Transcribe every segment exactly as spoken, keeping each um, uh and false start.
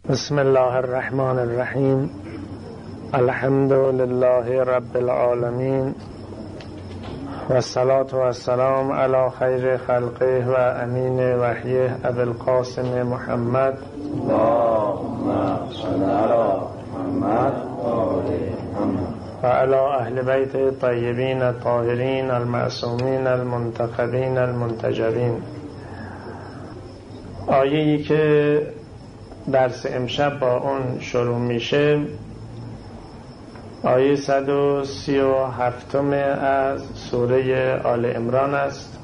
بسم الله الرحمن الرحیم. الحمد لله رب العالمین و الصلاة و السلام علی خیر خلقه و امین وحیه ابی القاسم محمد اللهم صل علی محمد و آل محمد و علی اهل بیت طیبین الطاهرین المعصومین المنتخبین المنتجبین. آیه‌ای که درس امشب با اون شروع میشه آیه صد و سی و هفتم از سوره آل عمران است.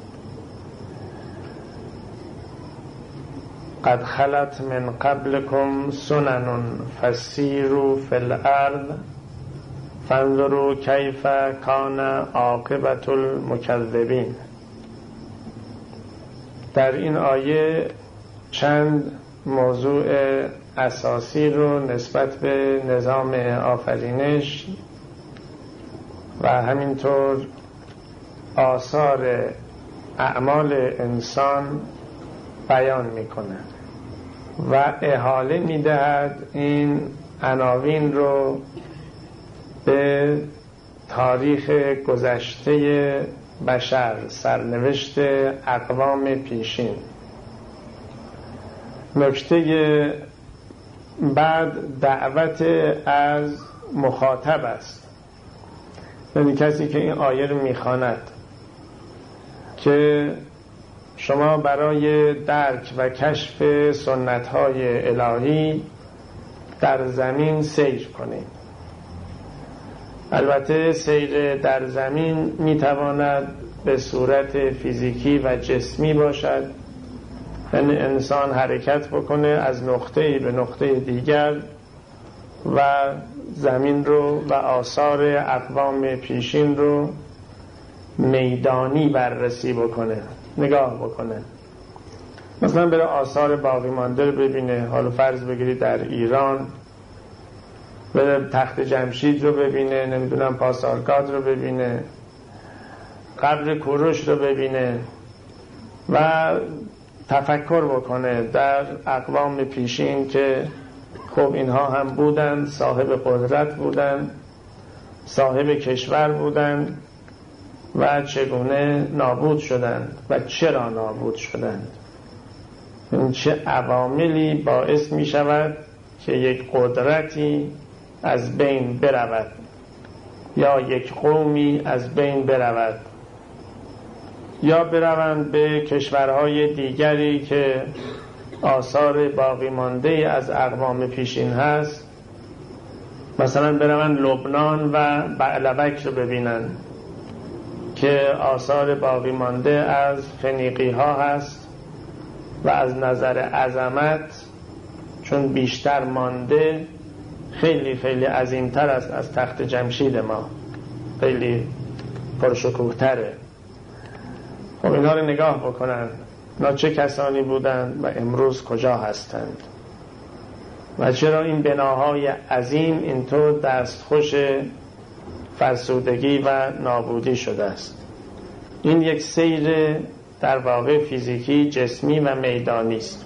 قد خلت من قبلكم سنن فسیروا فی الارض فانظروا کیف کان عاقبة المکذبین. در این آیه چند موضوع اساسی رو نسبت به نظام آفرینش و همینطور آثار اعمال انسان بیان میکنه و احاله میدهد این عناوین رو به تاریخ گذشته بشر، سرنوشت اقوام پیشین. نکته بعد دعوت از مخاطب است، یعنی کسی که این آیه رو میخواند که شما برای درک و کشف سنت‌های الهی در زمین سیر کنید. البته سیر در زمین میتواند به صورت فیزیکی و جسمی باشد، یعنی انسان حرکت بکنه از نقطه‌ای به نقطه دیگر و زمین رو و آثار اقوام پیشین رو میدانی بررسی بکنه، نگاه بکنه. مثلا بره آثار باقی مانده رو ببینه. حالا فرض بگیرید در ایران بره تخت جمشید رو ببینه، نمیدونم پاسارگاد رو ببینه، قبر کوروش رو ببینه و تفکر بکنه در اقوام پیشین که خب اینها هم بودند، صاحب قدرت بودند، صاحب کشور بودند و چگونه نابود شدند و چرا نابود شدند. این چه عواملی باعث می شود که یک قدرتی از بین برود یا یک قومی از بین برود یا بروند به کشورهای دیگری که آثار باقی مانده از اقوام پیشین هست. مثلا بروند لبنان و بعلبک رو ببینن که آثار باقی مانده از فنیقی ها هست و از نظر عظمت چون بیشتر مانده خیلی خیلی عظیمتر است از تخت جمشید ما، خیلی پرشکوه تره. خب اینها رو نگاه بکنن، اینا چه کسانی بودند و امروز کجا هستند و چرا این بناهای عظیم اینطور دستخوش فرسودگی و نابودی شده است. این یک سیر در واقع فیزیکی، جسمی و میدانی است.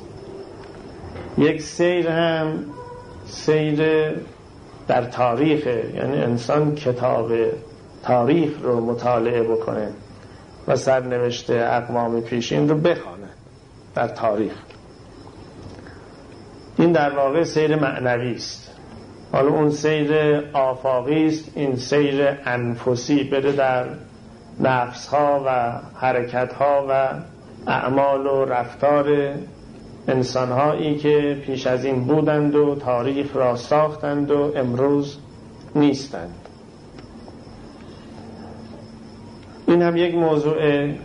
یک سیر هم سیر در تاریخ، یعنی انسان کتاب تاریخ رو مطالعه بکنه و سرنوشت اقوام پیشین رو بخوانه در تاریخ. این در واقع سیر معنوی است. حالا اون سیر آفاقی است، این سیر انفسی، بره در نفسها و حرکتها و اعمال و رفتار انسانهایی که پیش از این بودند و تاریخ را ساختند و امروز نیستند. این هم یک موضوعه.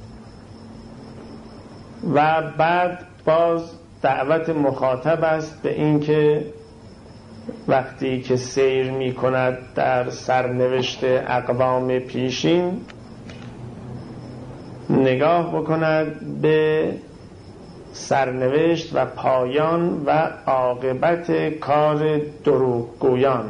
و بعد باز دعوت مخاطب است به این که وقتی که سیر می کند در سرنوشت اقوام پیشین نگاه بکند به سرنوشت و پایان و عاقبت کار دروغگویان.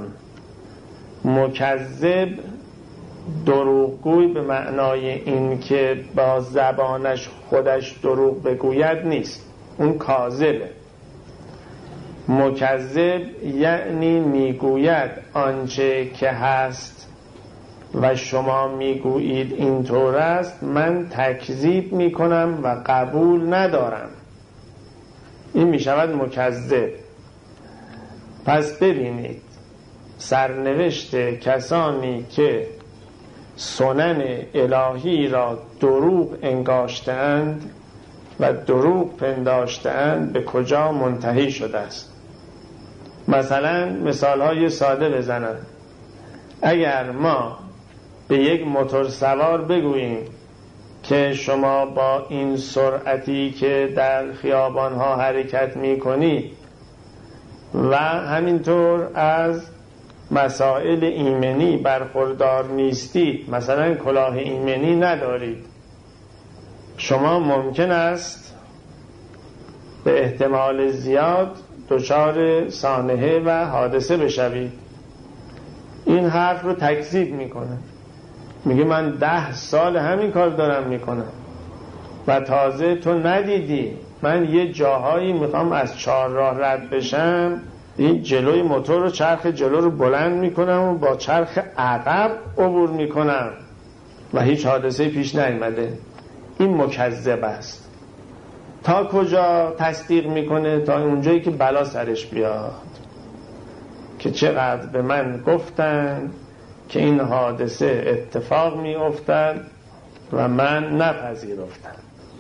مکذب دروغگوی به معنای این که با زبانش خودش دروغ بگوید نیست، اون کاذبه. مکذب یعنی میگوید آنچه که هست و شما میگویید اینطور است، من تکذیب میکنم و قبول ندارم. این میشود مکذب. پس ببینید سرنوشت کسانی که سنن الهی را دروغ انگاشتند و دروغ پنداشتند به کجا منتهی شده است. مثلا مثالهای ساده بزنم. اگر ما به یک موتور سوار بگوییم که شما با این سرعتی که در خیابانها حرکت میکنی و همینطور از مسائل ایمنی برخوردار نیستید، مثلا کلاه ایمنی ندارید، شما ممکن است به احتمال زیاد دچار سانحه و حادثه بشوید. این حرف رو تکذیب میکنه، میگه من ده سال همین کار دارم میکنم و تازه تو ندیدی من یه جاهایی میخوام از چهارراه رد بشم، این جلوی موتور رو چرخ جلو رو بلند میکنم و با چرخ عقب عبور میکنم و هیچ حادثه پیش نیامده. این مکذب است. تا کجا تصدیق میکنه؟ تا اونجایی که بلا سرش بیاد، که چقدر به من گفتن که این حادثه اتفاق می افتد و من نپذیرفتم.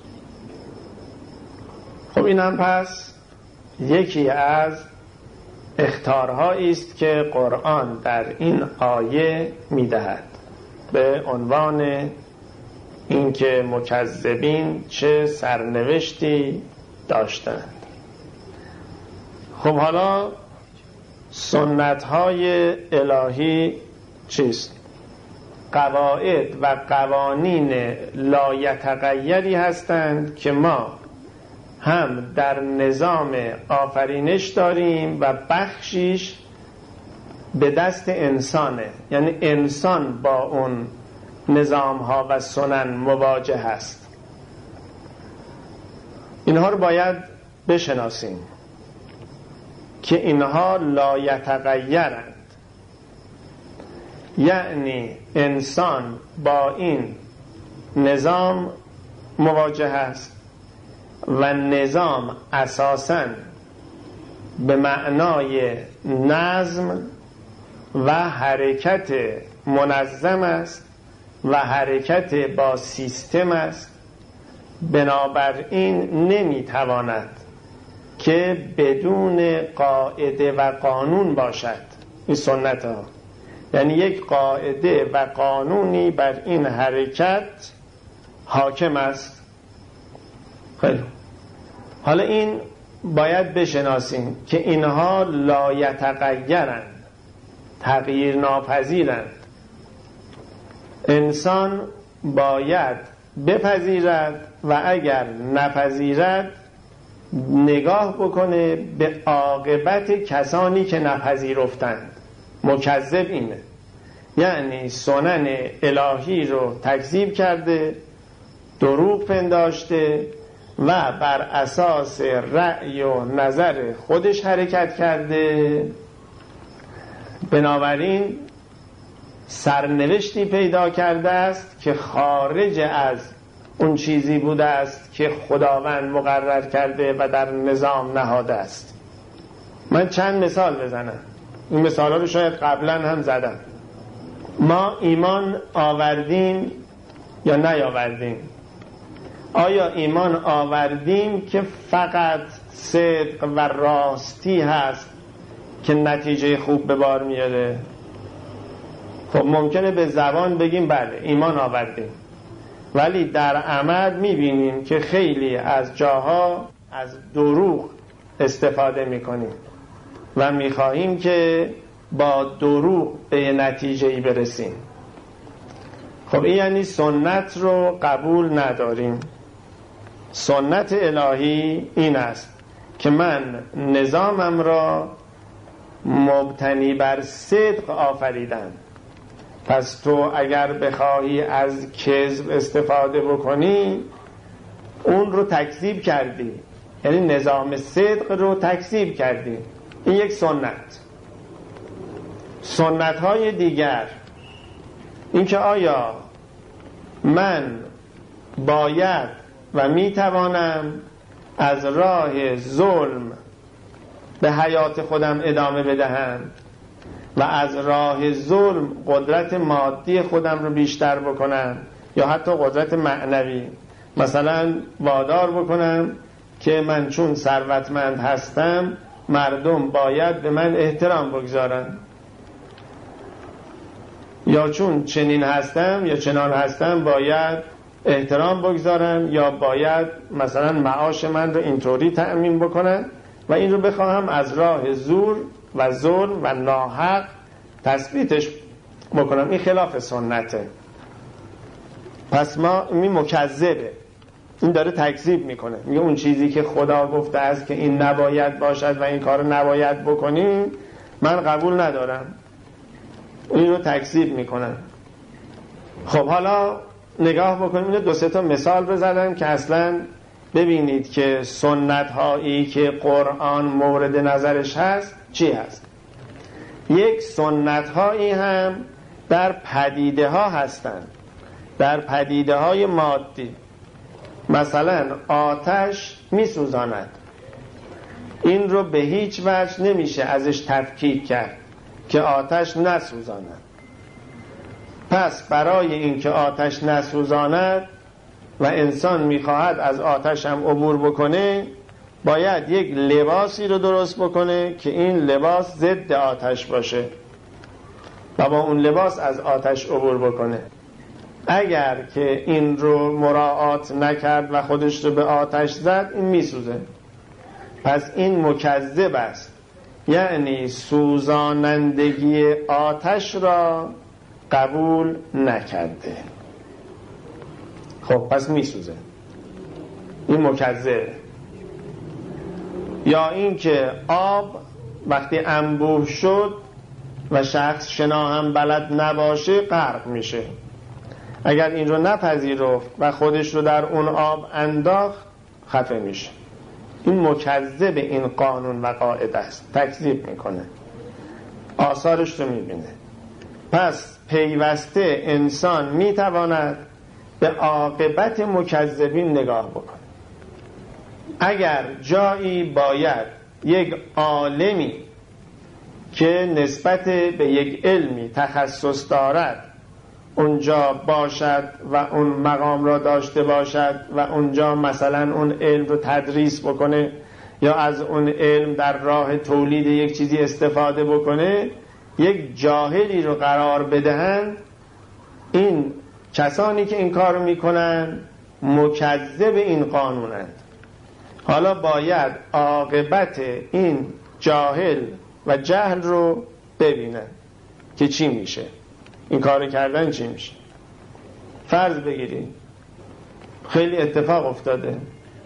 خب این هم پس یکی از اخطارهایی است که قرآن در این آیه می دهد به عنوان اینکه مکذبین چه سرنوشتی داشتند. خب حالا سنت‌های الهی چیست؟ قواعد و قوانین لایتغیری هستند که ما هم در نظام آفرینش داریم و بخشیش به دست انسانه، یعنی انسان با اون نظام ها و سنن مواجه هست. اینها رو باید بشناسیم که اینها لایتغیرند، یعنی انسان با این نظام مواجه است و نظام اساساً به معنای نظم و حرکت منظم است و حرکت با سیستم است. بنابراین نمیتواند که بدون قاعده و قانون باشد. این سنت ها یعنی یک قاعده و قانونی بر این حرکت حاکم است. خیلی حالا این باید بشناسیم که اینها لایتغیرند، تغییر ناپذیرند. انسان باید بپذیرد و اگر نپذیرد نگاه بکنه به عاقبت کسانی که نپذیرفتند. مکذب اینه، یعنی سنن الهی رو تکذیب کرده، دروغ پنداشته و بر اساس رأی و نظر خودش حرکت کرده. بنابراین سرنوشتی پیدا کرده است که خارج از اون چیزی بوده است که خداوند مقرر کرده و در نظام نهاده است. من چند مثال بزنم، این مثال ها رو شاید قبلا هم زدم. ما ایمان آوردیم یا نیاوردیم؟ آیا ایمان آوردیم که فقط صدق و راستی هست که نتیجه خوب به بار میاره؟ خب ممکنه به زبان بگیم بله ایمان آوردیم، ولی در عمل میبینیم که خیلی از جاها از دروغ استفاده میکنیم و میخواهیم که با دروغ به نتیجه‌ای برسیم. خب این یعنی سنت رو قبول نداریم. سنت الهی این است که من نظامم را مبتنی بر صدق آفریدم. پس تو اگر بخواهی از کذب استفاده بکنی اون رو تکذیب کردی، یعنی نظام صدق رو تکذیب کردی. این یک سنت. سنت های دیگر اینکه آیا من باید و میتوانم از راه ظلم به حیات خودم ادامه بدهم و از راه ظلم قدرت مادی خودم رو بیشتر بکنم یا حتی قدرت معنوی، مثلا وادار بکنم که من چون ثروتمند هستم مردم باید به من احترام بگذارن، یا چون چنین هستم یا چنان هستم باید احترام بگذارن، یا باید مثلا معاش من رو اینطوری تأمین بکنن و این رو بخواهم از راه زور و ظلم و ناحق تثبیتش بکنم. این خلاف سنته. پس ما می مکذبه، این داره تکذیب میکنه، میگه اون چیزی که خدا گفته است که این نباید باشد و این کار نباید بکنیم من قبول ندارم، این رو تکذیب میکنن. خب حالا نگاه بکنیم، اینو دو سه تا مثال بزنم که اصلا ببینید که سنت هایی که قرآن مورد نظرش هست چی هست. یک سنت هایی هم در پدیده ها هستند، در پدیده های مادی. مثلا آتش میسوزاند، این رو به هیچ وجه نمیشه ازش تفکیک کرد که آتش نسوزاند. پس برای اینکه آتش نسوزاند و انسان میخواهد از آتش هم عبور بکنه باید یک لباسی رو درست بکنه که این لباس ضد آتش باشه و با اون لباس از آتش عبور بکنه. اگر که این رو مراعات نکرد و خودش رو به آتش زد این میسوزه. پس این مکذب است، یعنی سوزانندگی آتش را قبول نکرده. خب پس میسوزه، این مکذب. یا این که آب وقتی انبوه شد و شخص شنا هم بلد نباشه غرق میشه، اگر این رو نپذیرفت و خودش رو در اون آب انداخت خفه میشه. این مکذب این قانون و قاعده است، تکذیب میکنه، آثارش رو میبینه. پس پیوسته انسان میتواند به عاقبت مکذبین نگاه بکنه. اگر جایی باید یک عالمی که نسبت به یک علمی تخصص دارد اونجا باشد و اون مقام را داشته باشد و اونجا مثلا اون علم رو تدریس بکنه یا از اون علم در راه تولید یک چیزی استفاده بکنه، یک جاهلی رو قرار بدهند، این کسانی که این کار میکنن مکذب این قانونند. حالا باید عاقبت این جاهل و جهل رو ببینن که چی میشه، این کار کردن چی میشه. فرض بگیرید خیلی اتفاق افتاده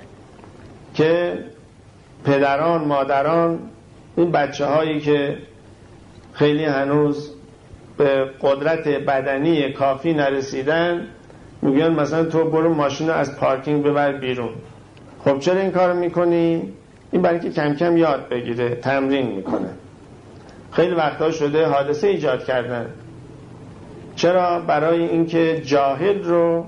که پدران مادران این بچه هایی که خیلی هنوز به قدرت بدنی کافی نرسیدن میگن مثلا تو برو ماشین رو از پارکینگ ببر بیرون. خب چرا این کار میکنی؟ این برای که کم کم یاد بگیره، تمرین میکنه. خیلی وقتا شده حادثه ایجاد کردن. چرا؟ برای اینکه جاهل رو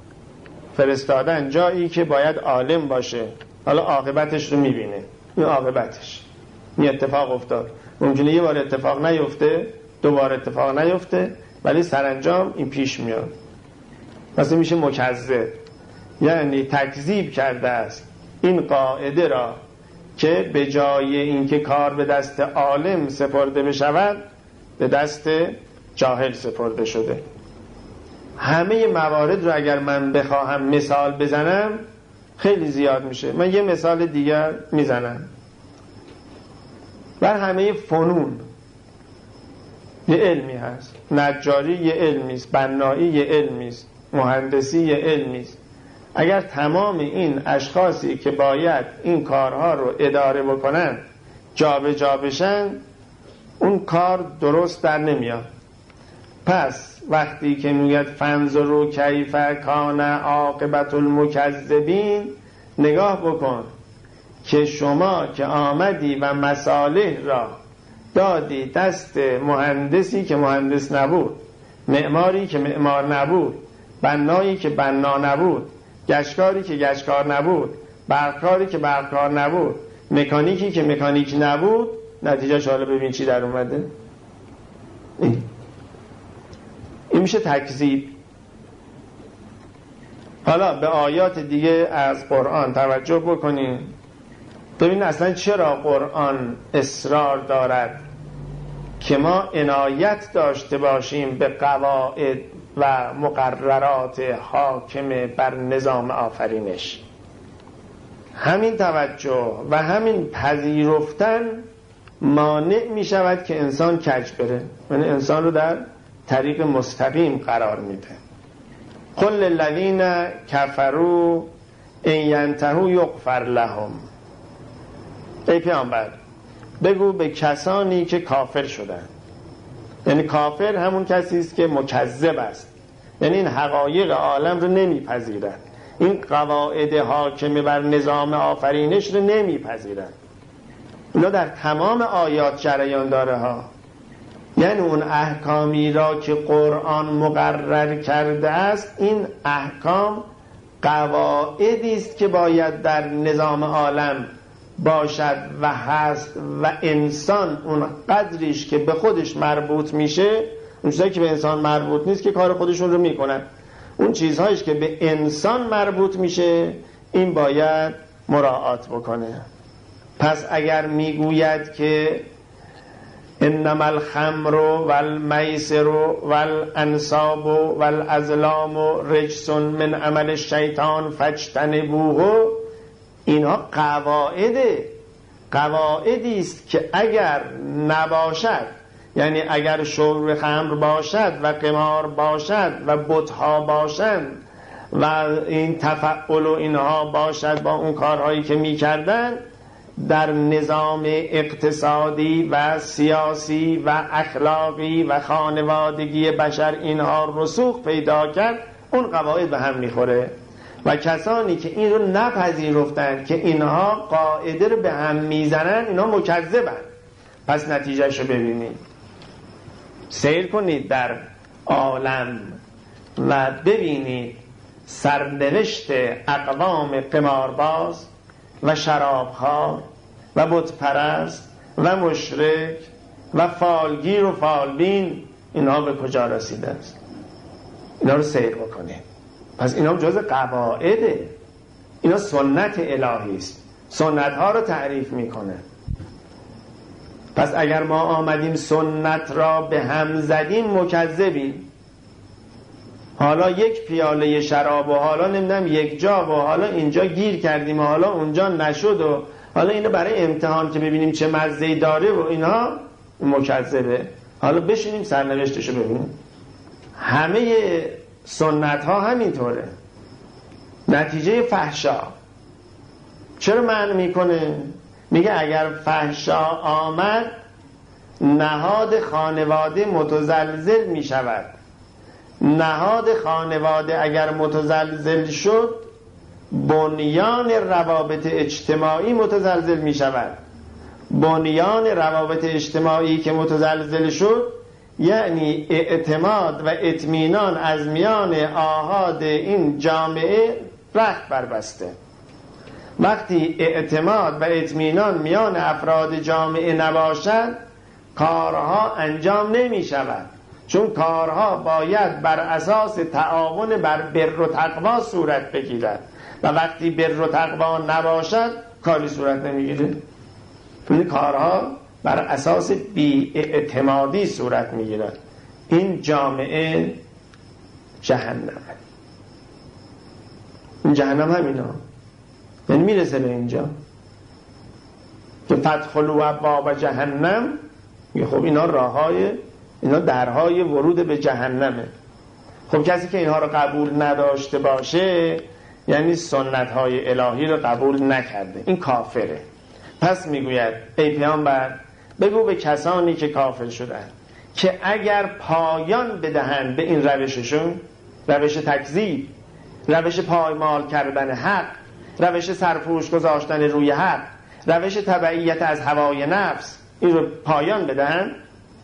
فرستادن جایی که باید عالم باشه. حالا عاقبتش رو میبینه، این عاقبتش این اتفاق افتاد. ممکنه یه بار اتفاق نیفته، دو بار اتفاق نیفته، ولی سرانجام این پیش میاد. مثلا میشه مکذب، یعنی تکذیب کرده است این قاعده را که به جای اینکه کار به دست عالم سپرده بشود به دست جاهل سپرده شده. همه موارد رو اگر من بخواهم مثال بزنم خیلی زیاد میشه. من یه مثال دیگر میزنم. بر همه فنون یه علمی هست، نجاری یه علمی است، بنایی یه علمی است، مهندسی یه علمی است. اگر تمام این اشخاصی که باید این کارها رو اداره بکنن جا به جا بشن اون کار درست در نمیاد. پس وقتی که میگه فانظروا کیف کان عاقبت المکذبین، نگاه بکن که شما که آمدی و مصالح را دادی دست مهندسی که مهندس نبود، معماری که معمار نبود، بنایی که بنا نبود، گشکاری که گشکار نبود، برقکاری که برقکار نبود، مکانیکی که مکانیک نبود، نتیجه شالا ببین چی در اومده. این, این میشه تکذیب. حالا به آیات دیگه از قرآن توجه بکنیم ببین اصلا چرا قرآن اصرار دارد که ما عنایت داشته باشیم به قواعد و مقررات حاکم بر نظام آفرینش. همین توجه و همین پذیرفتن مانع می شود که انسان کج بره، یعنی انسان رو در طریق مستقیم قرار میده. قل للذین کفروا ان ینتهوا یغفر لهم. ای پیامبر بگو به کسانی که کافر شدن، یعنی کافر همون کسی است که مکذب است، یعنی این حقایق عالم رو نمیپذیرد، این قواعد حاکم بر نظام آفرینش رو نمیپذیرد. اینا در تمام آیات جریان داره ها. یعنی اون احکامی را که قرآن مقرر کرده است، این احکام قواعدی است که باید در نظام عالم باشد و هست و انسان اون قدریش که به خودش مربوط میشه، اون چیزایی که به انسان مربوط نیست که کار خودشون رو میکنن، اون چیزهایش که به انسان مربوط میشه این باید مراعات بکنه. پس اگر میگوید که انما الخمر والمیسر والانصاب والازلام رجس من عمل الشیطان فاجتنبوه، اینها قواعده قواعدی است که اگر نباشد، یعنی اگر شرب خمر باشد و قمار باشد و بت‌ها باشند و این تفعل و اینها باشد با اون کارهایی که می‌کردن، در نظام اقتصادی و سیاسی و اخلاقی و خانوادگی بشر اینها رسوخ پیدا کرد، اون قواعد به هم میخوره. و کسانی که این رو نپذیرفتن که اینها قاعده رو به هم میزنن، اینها مکذبن. پس نتیجهش رو ببینید، سیر کنید در عالم و ببینید سرنوشت اقوام قمارباز و شرابخوار و بتپرست و مشرک و فالگیر و فالبین، اینها به کجا رسیده است. اینا رو سیر بکنید. پس اینا جز قواعده، اینا سنت الهی است، سنت ها رو تعریف میکنه. پس اگر ما آمدیم سنت را به هم زدیم مکذبیم. حالا یک پیاله شراب و حالا نمیدونم یک جا و حالا اینجا گیر کردیم و حالا اونجا نشد و حالا اینو برای امتحان که ببینیم چه مزه‌ای داره و اینها مکذبه. حالا بشینیم سرنوشتشو ببینیم. همه سنت ها همینطوره. نتیجه فحشا چرا منع میکنه؟ میگه اگر فحشا آمد نهاد خانواده متزلزل میشود. نهاد خانواده اگر متزلزل شد بنیان روابط اجتماعی متزلزل میشود. بنیان روابط اجتماعی که متزلزل شد یعنی اعتماد و اطمینان از میان آحاد این جامعه رخت بربسته. وقتی اعتماد و اطمینان میان افراد جامعه نباشد کارها انجام نمی شود، چون کارها باید بر اساس تعاون بر بر و تقوا صورت بگیرد و وقتی بر و تقوا نباشد کاری صورت نمیگیره. این کارها بر اساس بی اعتمادی صورت میگیرد. این جامعه جهنم، این جهنم همینا، یعنی میرسه به اینجا که فدخلوا ابواب جهنم. خب اینا راههای، اینا درهای ورود به جهنمه. خب کسی که اینها رو قبول نداشته باشه یعنی سنت های الهی رو قبول نکرده، این کافره. پس میگوید ای پیامبر بگو به کسانی که کافر شدن که اگر پایان بدهند به این روششون، روش تکذیب، روش پایمال کردن حق، روش سرپوش گذاشتن روی حق، روش تبعیت از هوای نفس این رو پایان بدن،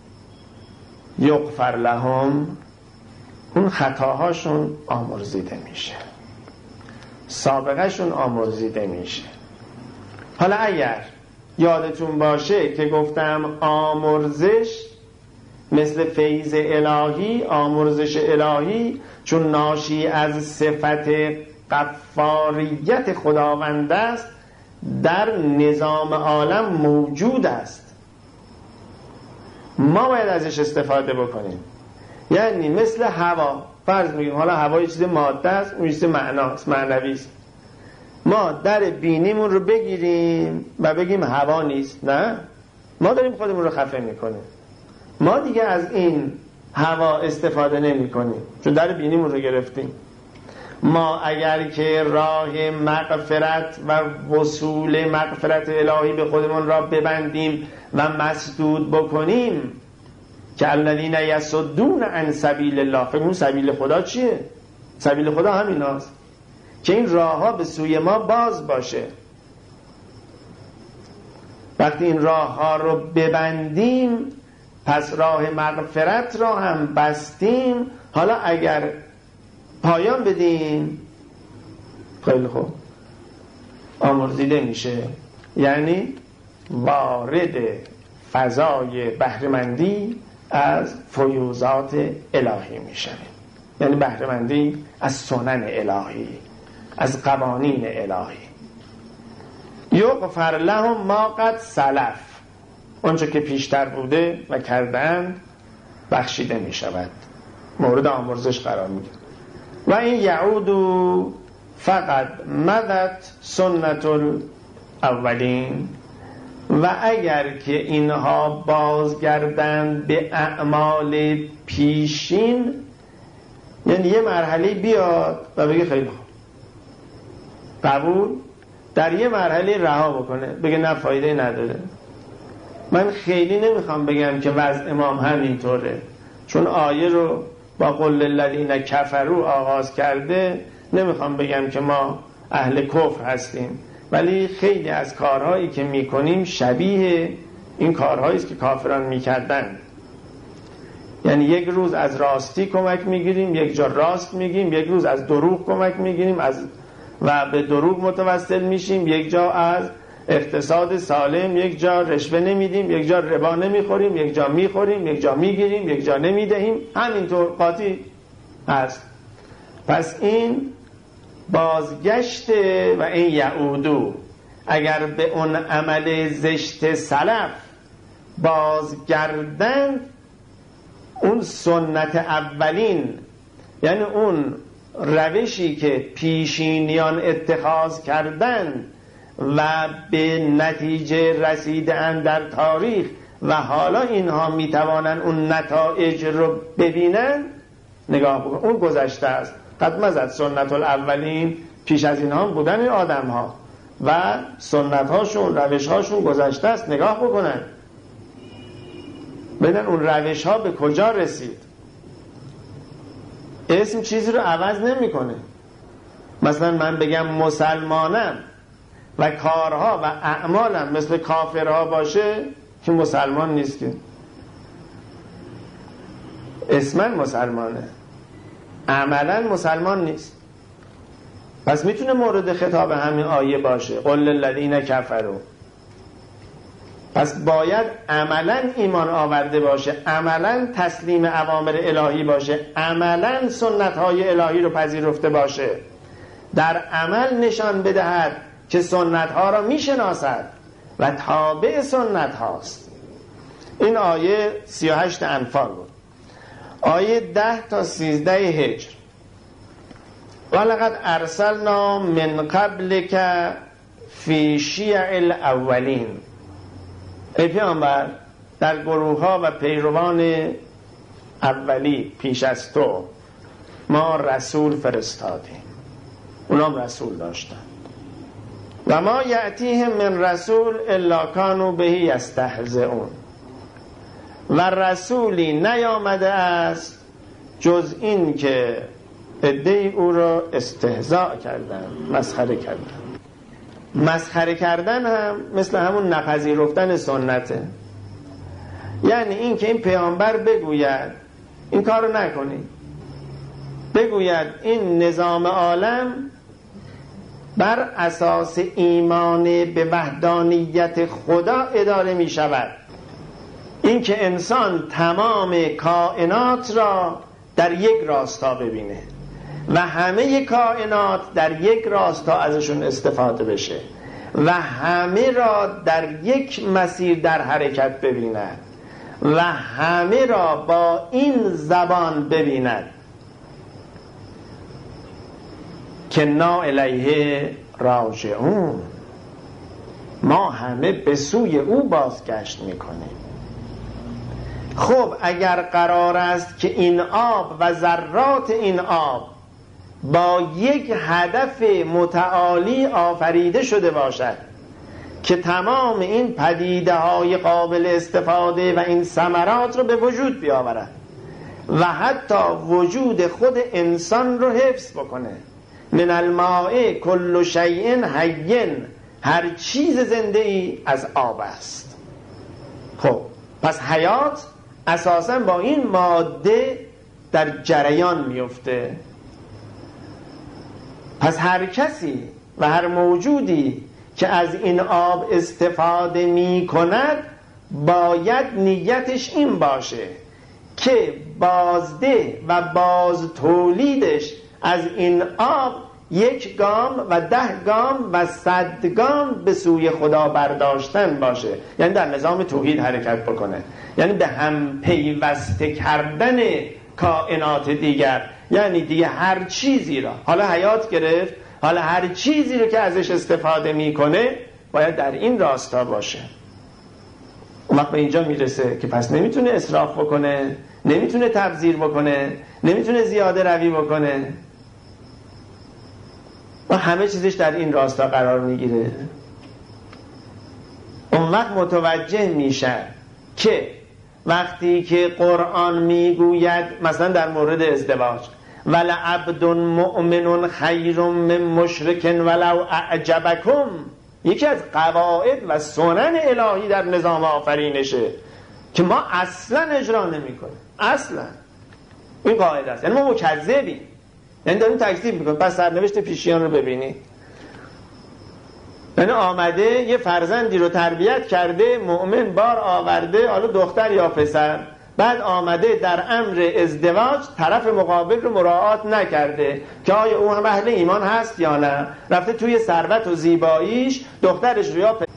یغفر لهم، اون خطاهاشون آمرزیده میشه، سابقهشون آمرزیده میشه. حالا اگر یادتون باشه که گفتم آمرزش مثل فیض الهی، آمرزش الهی چون ناشی از صفت غفاریت خداوند است در نظام عالم موجود است، ما باید ازش استفاده بکنیم. یعنی مثل هوا، فرض میگیم حالا هوا یه چیز ماده است، اون چیز معناست، معنوی است، ما در بینیمون رو بگیریم و بگیم هوا نیست، نه، ما داریم خودمون رو خفه میکنیم. ما دیگه از این هوا استفاده نمی کنیم چون در بینیمون رو گرفتیم. ما اگر که راه مغفرت و وصول مغفرت الهی به خودمون را ببندیم و مسدود بکنیم، که الذین یصدون عن سبیل الله، فکر کنید سبیل خدا چیه؟ سبیل خدا همین هاست که این راه ها به سوی ما باز باشه. وقتی این راه ها رو ببندیم پس راه مغفرت را هم بستیم. حالا اگر پایان بدیم خیلی خوب آمرزیده میشه، یعنی وارد فضای بهره‌مندی از فیوزات الهی میشه، یعنی بهره‌مندی از سنن الهی، از قوانین الهی. یغفر لهم ما قد سلف، اونچه که پیشتر بوده و کردند بخشیده می شود، مورد آمرزش قرار میگیره. و این یعود فقط مدت سنت الاولین، و اگر که اینها بازگردند به اعمال پیشین، یعنی یه مرحله بیاد و بگه خیلی خوب قبول، در یه مرحله رها بکنه بگه نه فایده نداره. من خیلی نمیخوام بگم که وضع امام همینطوره، چون آیه رو با قل للذین کفروا آغاز کرده، نمیخوام بگم که ما اهل کفر هستیم، ولی خیلی از کارهایی که میکنیم شبیه این کارهایی است که کافران میکردند. یعنی یک روز از راستی کمک میگیریم، یک جا راست میگیم، یک روز از دروغ کمک میگیریم از و به دروغ متوسل میشیم، یک جا از اقتصاد سالم، یک جا رشوه نمیدیم، یک جا ربا نمیخوریم، یک جا میخوریم، یک جا میگیریم، یک جا نمیدهیم، همینطور قاطی هست. پس این بازگشت و این یعودو، اگر به اون عمل زشت سلف بازگردن، اون سنت اولین، یعنی اون روشی که پیشینیان اتخاذ کردن و به نتیجه رسیدن در تاریخ و حالا اینها میتوانن اون نتایج رو ببینن، نگاه بکن، اون گذشته است. قد مضت سنت الاولین، پیش از اینها بودن این آدم ها و سنت هاشون، روش هاشون گذشته است. نگاه بکنن ببینن اون روش ها به کجا رسید. اسم چیزی رو عوض نمیکنه. مثلا من بگم مسلمانم و کارها و اعمالم مثل کافرها باشه که مسلمان نیست، که اسمن مسلمانه، عملا مسلمان نیست. پس میتونه مورد خطاب همین آیه باشه، قل للذین کفروا. پس باید عملا ایمان آورده باشه، عملا تسلیم اوامر الهی باشه، عملا سنت های الهی رو پذیرفته باشه، در عمل نشان بدهد که سنت ها را میشناسد و تابع سنت هاست. این آیه سی و هشت انفال بود. آیه ده تا سیزده هجر، ولقد ارسلنا من قبلک فی شیع الاولین، ای پیامبر در گروه ها و پیروان اولی پیش از تو ما رسول فرستادیم، اونام رسول داشتن. و ما یأتیهم من رسول الا کانوا به یستهزئون، و رسولی نیامده است جز این که عده‌ای او را استهزاء کردن، مسخره کردن. مسخره کردن هم مثل همون نپذیرفتن سنته. یعنی این که این پیامبر بگوید این کار رو نکنید، بگوید این نظام عالم بر اساس ایمان به وحدانیت خدا اداره می شود، این که انسان تمام کائنات را در یک راستا ببینه و همه کائنات در یک راستا ازشون استفاده بشه و همه را در یک مسیر در حرکت ببیند و همه را با این زبان ببیند که نا الیه راجعون، ما همه به سوی او بازگشت میکنیم. خب اگر قرار است که این آب و ذرات این آب با یک هدف متعالی آفریده شده باشد که تمام این پدیده های قابل استفاده و این ثمرات رو به وجود بیاورد و حتی وجود خود انسان رو حفظ بکنه، من الماء کل شیء حی، هر چیز زنده ای از آب است. خب پس حیات اساساً با این ماده در جریان میفته. پس هر کسی و هر موجودی که از این آب استفاده می کند باید نیتش این باشه که بازده و باز تولیدش از این آب یک گام و ده گام و صد گام به سوی خدا برداشتن باشه، یعنی در نظام توحید حرکت بکنه، یعنی به هم پیوسته کردن کائنات دیگر، یعنی دیگه هر چیزی را، حالا حیات گرفت، حالا هر چیزی رو که ازش استفاده میکنه باید در این راستا باشه. اون وقت به اینجا میرسه که پس نمیتونه اسراف بکنه، نمیتونه تبذیر بکنه، نمیتونه زیاده روی بکنه و همه چیزش در این راستا قرار میگیره. اون وقت متوجه میشه که وقتی که قرآن میگوید مثلا در مورد ازدواج ولعبد مؤمن خیر من مشرک ولو اعجبکم، یکی از قواعد و سنن الهی در نظام آفرینشه که ما اصلا اجرا نمی کنیم، اصلا این قاعده است، یعنی ما مکذبیم، یعنی داریم تکذیب میکنیم. پس سرنوشت پیشیان رو ببینید، یعنی آمده یه فرزندی رو تربیت کرده، مؤمن بار آورده، حالا دختر یا پسر، بعد آمده در امر ازدواج طرف مقابل رو مراعات نکرده که آیا او هم اهل ایمان هست یا نه، رفته توی ثروت و زیباییش دخترش رو یا پسر.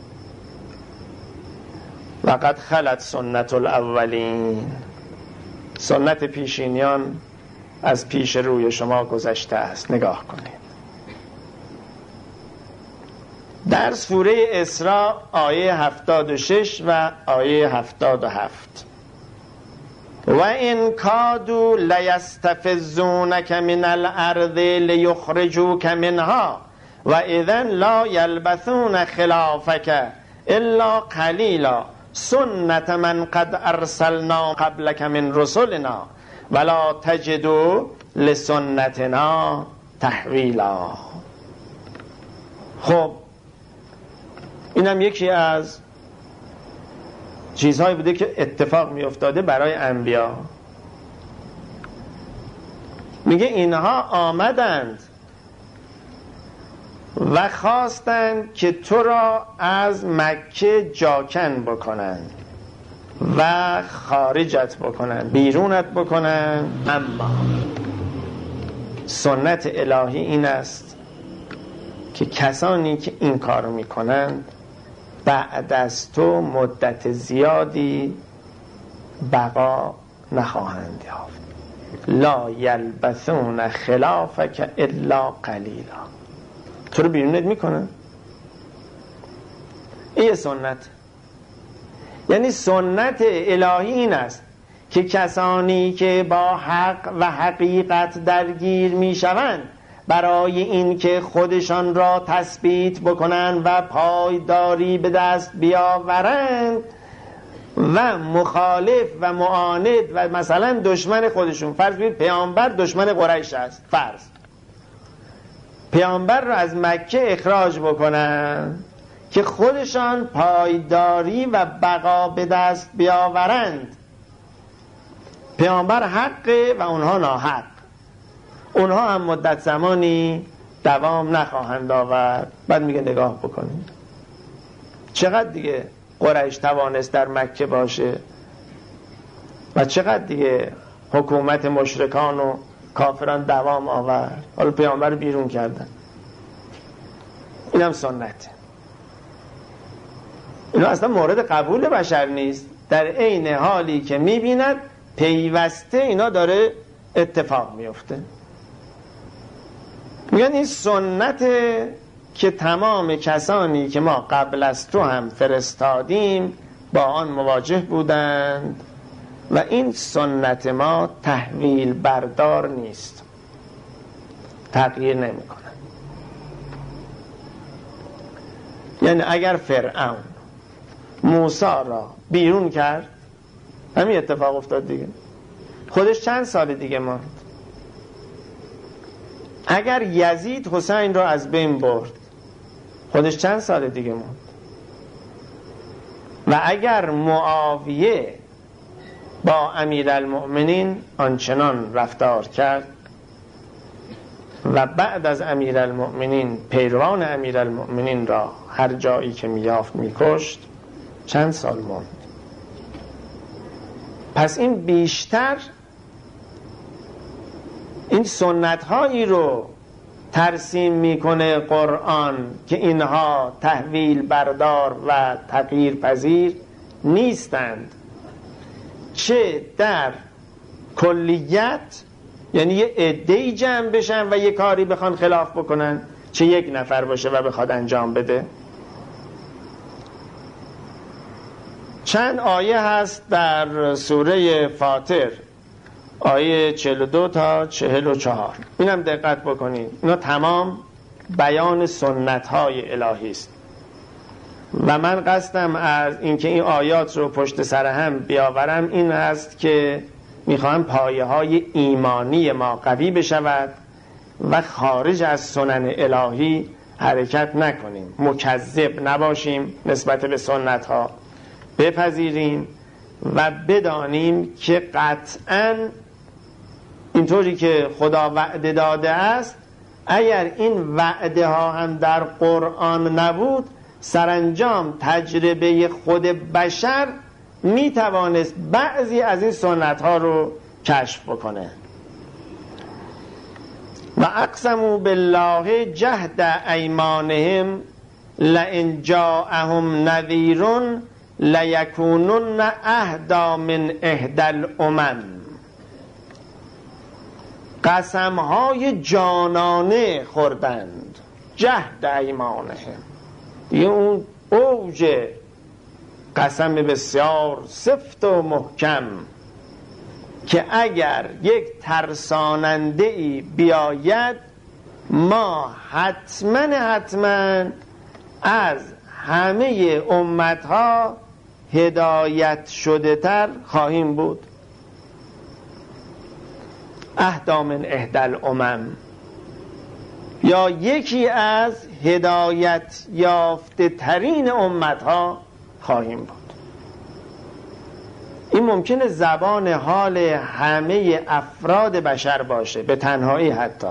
وقد خلت سنت الاولین، سنت پیشینیان از پیش روی شما گذشته است. نگاه کنید در سوره اسراء آیه هفتاد و شش و آیه هفتاد و هفت، و ان کادوا لیستفزونک من الارض لیخرجوک منها و اذن لا یلبثون خلافک الا قلیلا سنت من قد ارسلنا قبلک من رسلنا ولا تجدوا لسنتنا تحویلا. خب اینم یکی از چیزهایی بوده که اتفاق می افتاده برای انبیا. میگه اینها آمدند و خواستند که تو را از مکه جاکن بکنند و خارجت بکنند، بیرونت بکنند، اما سنت الهی این است که کسانی که این کار میکنند بعد از تو مدت زیادی بقا نخواهند یافت. لا یلبثون خلافک الا قلیلا، تو رو بیرونت میکنن. این سنت، یعنی سنت الهی این است که کسانی که با حق و حقیقت درگیر میشوند برای این که خودشان را تثبیت بکنند و پایداری به دست بیاورند و مخالف و معاند و مثلا دشمن خودشون، فرض کنید پیامبر دشمن قریش است، فرض پیامبر رو از مکه اخراج بکنن که خودشان پایداری و بقا به دست بیاورند. پیامبر حقه و اونها ناحق. اونها هم مدت زمانی دوام نخواهند آورد. بعد میگه نگاه بکنید چقدر دیگه قریش توانست در مکه باشه و چقدر دیگه حکومت مشرکان و کافران دوام آورد. حالا پیامبر رو بیرون کردن. اینم سنته. اینا اصلا مورد قبول بشر نیست. در عین حالی که میبیند پیوسته اینا داره اتفاق میفته. میگن این سنته که تمام کسانی که ما قبل از تو هم فرستادیم با آن مواجه بودند و این سنت ما تحویل بردار نیست، تغییر نمی کنه. یعنی اگر فرعون موسی را بیرون کرد، همین اتفاق افتاد دیگه. خودش چند سال دیگه ماند. اگر یزید حسین را از بین برد، خودش چند سال دیگه ماند. و اگر معاویه با امیرالمؤمنین آنچنان رفتار کرد و بعد از امیرالمؤمنین پیروان امیرالمؤمنین را هر جایی که میافت میکشت، چند سال ماند. پس این بیشتر این سنت هایی رو ترسیم میکنه قرآن که اینها تحویل بردار و تغییر پذیر نیستند، چه در کلیت یعنی یه عده‌ای جمع بشن و یه کاری بخوان خلاف بکنن، چه یک نفر باشه و بخواد انجام بده. چند آیه هست در سوره فاطر، آیه چهل و دو تا چهل و چهار. اینم دقت بکنید، اینا تمام بیان سنت های الهی است و من قصدم از اینکه این آیات رو پشت سر هم بیاورم این است که میخوام پایه های ایمانی ما قوی بشود و خارج از سنن الهی حرکت نکنیم، مکذب نباشیم نسبت به سنت ها، بپذیریم و بدانیم که قطعاً اینطوری که خدا وعده داده است، اگر این وعده ها هم در قرآن نبود، سرانجام تجربه خود بشر میتوانست بعضی از این سنت ها رو کشف بکنه. و اقسموا بالله جهد ایمانهم لئن جاءهم نذیر لیکونن اهدی من احدی الامم. قسمهای جانانه خوردند، جهد ایمانهم، دیگه اون اوج قسم بسیار سفت و محکم که اگر یک ترساننده ای بیاید ما حتما حتما از همه امتها هدایت شده تر خواهیم بود. اهدی من احدی الامم، یا یکی از هدایت یافته ترین امتها خواهیم بود. این ممکنه زبان حال همه افراد بشر باشه، به تنهایی حتی،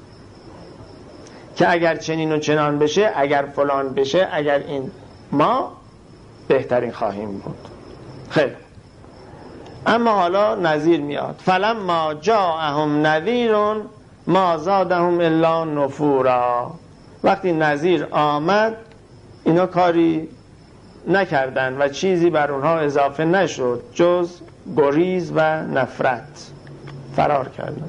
که اگر چنین و چنان بشه، اگر فلان بشه، اگر این، ما بهترین خواهیم بود. خیلی. اما حالا نذیر میاد، فلما جاءهم نذیر ما زادهم الا نفورا. وقتی نذیر آمد اینا کاری نکردن و چیزی بر اونها اضافه نشد جز گریز و نفرت، فرار کردن.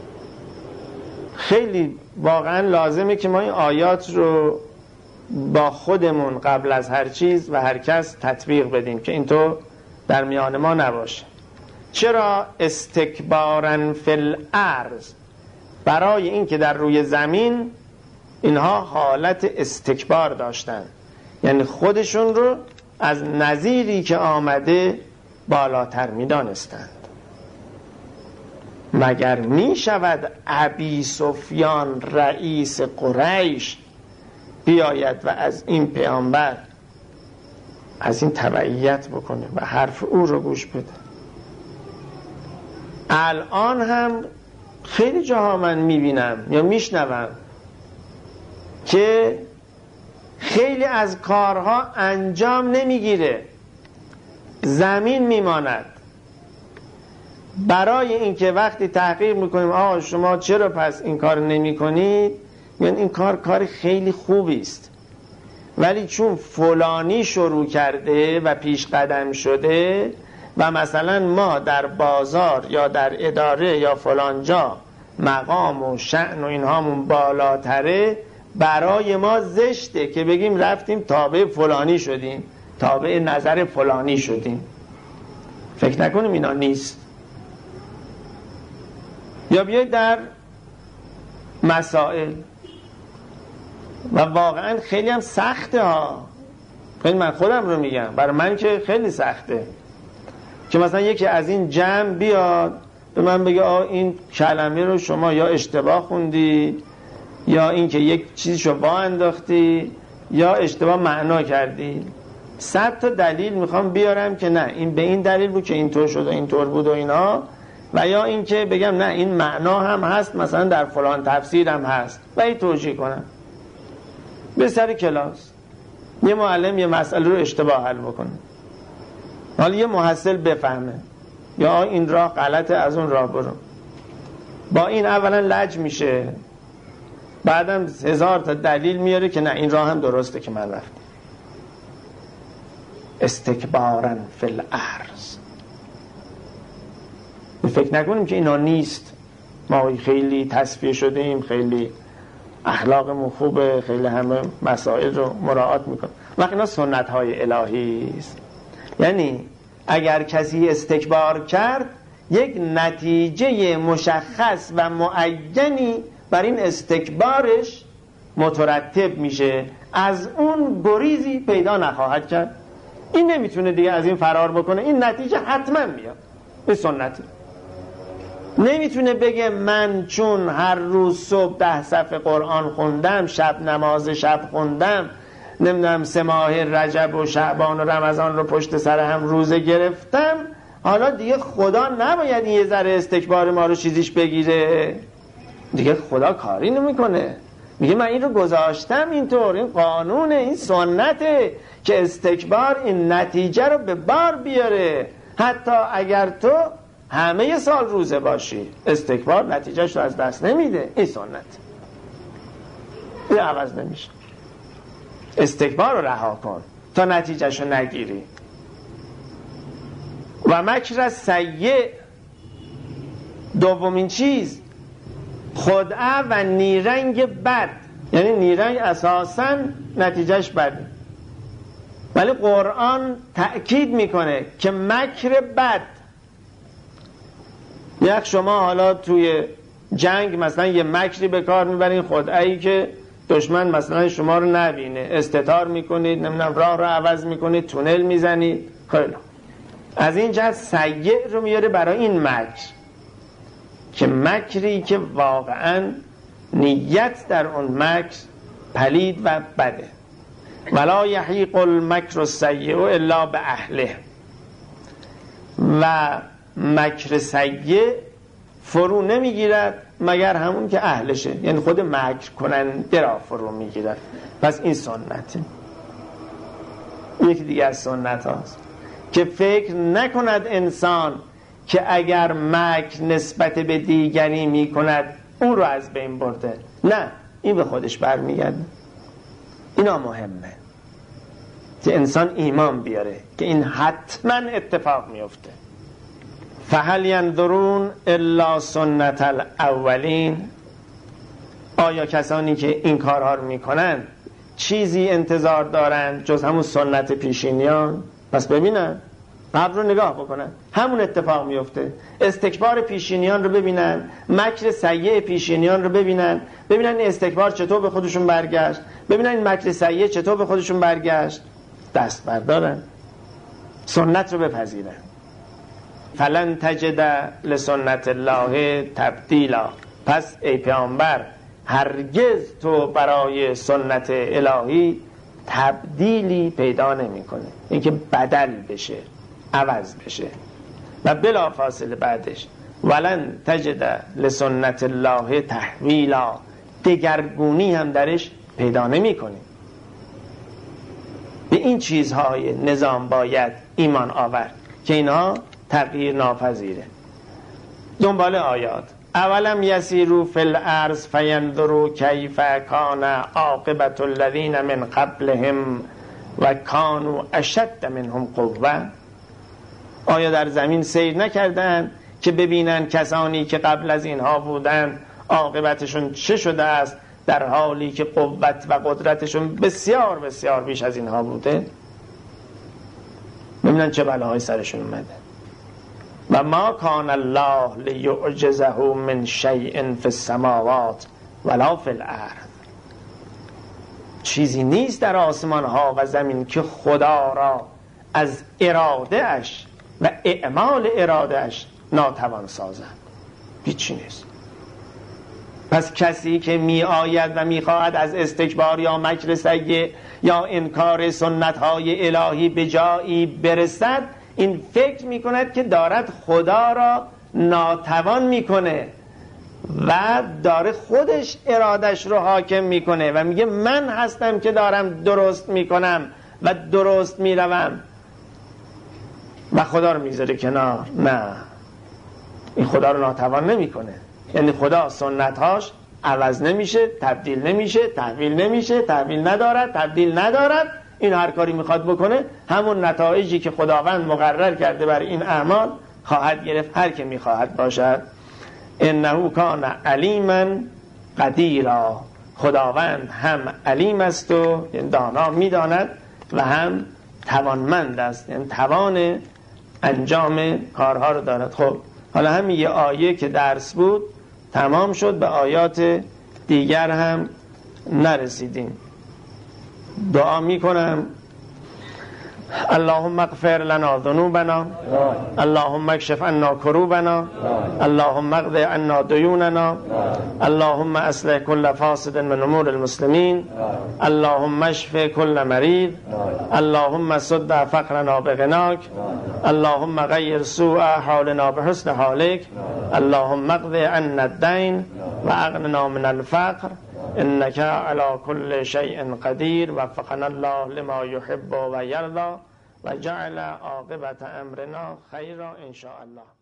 خیلی واقعا لازمه که ما این آیات رو با خودمون قبل از هر چیز و هر کس تطبیق بدیم که اینطور در میان ما نباشه. چرا؟ استکبارن فی الارض، برای این که در روی زمین اینها حالت استکبار داشتن، یعنی خودشون رو از نظیری که آمده بالاتر می دانستند. مگر می شود ابی سفیان رئیس قریش بیاید و از این پیامبر از این تبعیت بکنه و حرف او رو گوش بده؟ الان هم خیلی جاها من میبینم یا میشنوم که خیلی از کارها انجام نمیگیره، زمین میماند. برای اینکه وقتی تحقیق میکنیم آقا شما چرا پس این کار نمی کنید، میگن این کار کار خیلی خوبی است، ولی چون فلانی شروع کرده و پیش قدم شده و مثلا ما در بازار یا در اداره یا فلانجا مقام و شأن و اینهامون بالاتره، برای ما زشته که بگیم رفتیم تابع فلانی شدیم، تابع نظر فلانی شدیم. فکر نکنیم اینا نیست. یا بیاید در مسائل و واقعا خیلی هم سخته ها، خیلی من خودم رو میگم، برای من که خیلی سخته که مثلا یکی از این جمع بیاد به من بگه آه این کلمه رو شما یا اشتباه خوندی یا این که یک چیزشو وا انداختی یا اشتباه معنا کردی. صد تا دلیل میخوام بیارم که نه این به این دلیل بود که اینطور شد و اینطور بود و اینا، و یا این که بگم نه این معنا هم هست مثلا در فلان تفسیر هم هست و این توجیه کنم. به سر کلاس یه معلم یه مسئله رو اشتباه حل بکنه، حالا یه محصل بفهمه یا این راه غلطه از اون راه برو، با این اولا لج میشه، بعدم هزار تا دلیل میاره که نه این راه هم درسته که من رفتم. استکبارا فی الارض. فکر نکنیم که اینا نیست، ما خیلی تصفیه شدیم، خیلی اخلاقمون خوبه، خیلی همه مسائل رو مراعات میکنیم، وقتی اینا سنت های الهی است. یعنی اگر کسی استکبار کرد یک نتیجه مشخص و معینی بر این استکبارش مترتب میشه، از اون گریزی پیدا نخواهد کرد. این نمیتونه دیگه از این فرار بکنه، این نتیجه حتما میاد. این سنته. نمیتونه بگه من چون هر روز صبح ده صفحه قرآن خوندم، شب نماز شب خوندم، نمیدونم سه ماه رجب و شعبان و رمضان رو پشت سر هم روزه گرفتم، حالا دیگه خدا نباید این یه ذره استکبار ما رو چیزیش بگیره. دیگه خدا کاری نمیکنه، میگه من این رو گذاشتم اینطور، این قانونه، این سنته که استکبار این نتیجه رو به بار بیاره. حتی اگر تو همه سال روزه باشی، استکبار نتیجهش رو از دست نمیده. این سنت، این عوض نمیشه. استکبار رو رها کن تا نتیجهش رو نگیری. و مکر سیء، دومین چیز خدعه و نیرنگ بد. یعنی نیرنگ اساساً نتیجهش بده، ولی قرآن تأکید میکنه که مکر بد. یک شما حالا توی جنگ مثلا یه مکری به کار میبرین، خدعه‌ای که دشمن مثلا شما رو نبینه، استتار میکنید، نمیدونم راه رو عوض میکنید، تونل میزنید. خیلی از این جهت سیء رو میاره برای این مکر، که مکری که واقعا نیت در اون مکر پلید و بده. ولا یحیق المکر السیء الا به اهله. و مکر سیء فرو نمیگیرد مگر همون که اهلشه، یعنی خود مکر کننده را فرو میگیرد. پس این سنته. یکی دیگه از سنت هاست که فکر نکند انسان که اگر مکر نسبت به دیگری میکند اون رو از بین برده. نه، این به خودش برمیگرده. اینا مهمه که انسان ایمان بیاره که این حتما اتفاق میفته. فهل ینظرون الا سنت الاولین. آیا کسانی که این کارها رو میکنن چیزی انتظار دارن جز همون سنت پیشینیان؟ پس ببینن، قبل رو نگاه بکنن، همون اتفاق میفته. استکبار پیشینیان رو ببینن، مکر سیء پیشینیان رو ببینن، ببینن این استکبار چطور به خودشون برگشت، ببینن این مکر سیء چطور به خودشون برگشت، دست بردارن، سنت رو بپذیرن. فلن تجد لسنت الله تبدیلا. پس ای پیامبر هرگز تو برای سنت الهی تبدیلی پیدا نمی کنه، اینکه بدل بشه، عوض بشه. و بلا فاصله بعدش ولن تجد لسنت الله تحویلا، دگرگونی هم درش پیدا نمی کنی. به این چیزهای نظام باید ایمان آورد که اینها تغییر ناپذیره. دنبال آیات. اولم یسیروا فی الارض فینظروا کیف کان عاقبة الذین من قبلهم و کانوا اشد منهم قوة. آیا در زمین سیر نکردند که ببینن کسانی که قبل از اینها بودن عاقبتشون چه شده است، در حالی که قوت و قدرتشون بسیار بسیار بیش از اینها بوده؟ ببینن چه بلاهای سرشون اومده. و ما کان الله لیعجزه من شیء فی السماوات ولا فی الارض. چیزی نیست در آسمان ها و زمین که خدا را از اراده اش و اعمال اراده اش ناتوان سازد. هیچی نیست. پس کسی که می آید و می خواهد از استکبار یا مکر سیء یا انکار سنت های الهی به جایی برسد، این فکر می کند که دارد خدا را ناتوان می کنه و داره خودش ارادش رو حاکم می کنه و میگه من هستم که دارم درست می کنم و درست می روم و خدا رو میذاره کنار. نه، این خدا رو ناتوان نمی کنه. یعنی خدا سنتهاش عوض نمیشه، تبدیل نمیشه، تحویل نمیشه، تحویل ندارد، تبدیل ندارد. این هر کاری میخواد بکنه همون نتایجی که خداوند مقرر کرده بر این اعمال خواهد گرفت، هر که میخواهد باشد. انه کان علیما قدیرا. خداوند هم علیم است و دانا میداند و هم توانمند است، یعنی توان انجام کارها رو دارد. خب حالا همین یه آیه که درس بود تمام شد، به آیات دیگر هم نرسیدیم. دعا میکنم اللهم اغفر لنا ذنوبنا، اللهم اکشف عنا کروبنا، اللهم اقض عنا دیوننا، اللهم اصلح كل فاسد من امور المسلمین، اللهم اشف كل مريض، اللهم سد فقرنا بغناك، اللهم غير سوء حالنا بحسن حالك، اللهم اقض عنا الدين واغننا من الفقر انك على كل شيء قدير. وفقنا الله لما يحب ويرضى وجعل عاقبة امرنا خيرا ان شاء الله.